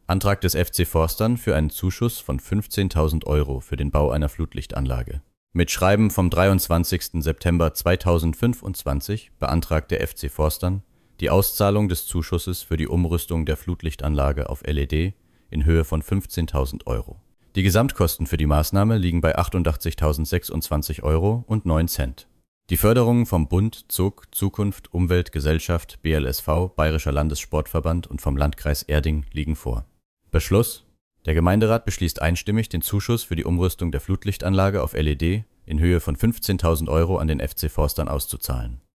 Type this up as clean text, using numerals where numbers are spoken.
Antrag des FC Forstern für einen Zuschuss von 15.000 Euro für den Bau einer Flutlichtanlage. Mit Schreiben vom 23. September 2025 beantragt der FC Forstern die Auszahlung des Zuschusses für die Umrüstung der Flutlichtanlage auf LED in Höhe von 15.000 Euro. Die Gesamtkosten für die Maßnahme liegen bei 88.026 Euro und 9 Cent. Die Förderungen vom Bund, ZUG, Zukunft, Umwelt, Gesellschaft, BLSV, Bayerischer Landessportverband und vom Landkreis Erding liegen vor. Beschluss: Der Gemeinderat beschließt einstimmig, den Zuschuss für die Umrüstung der Flutlichtanlage auf LED in Höhe von 15.000 Euro an den FC Forstern auszuzahlen.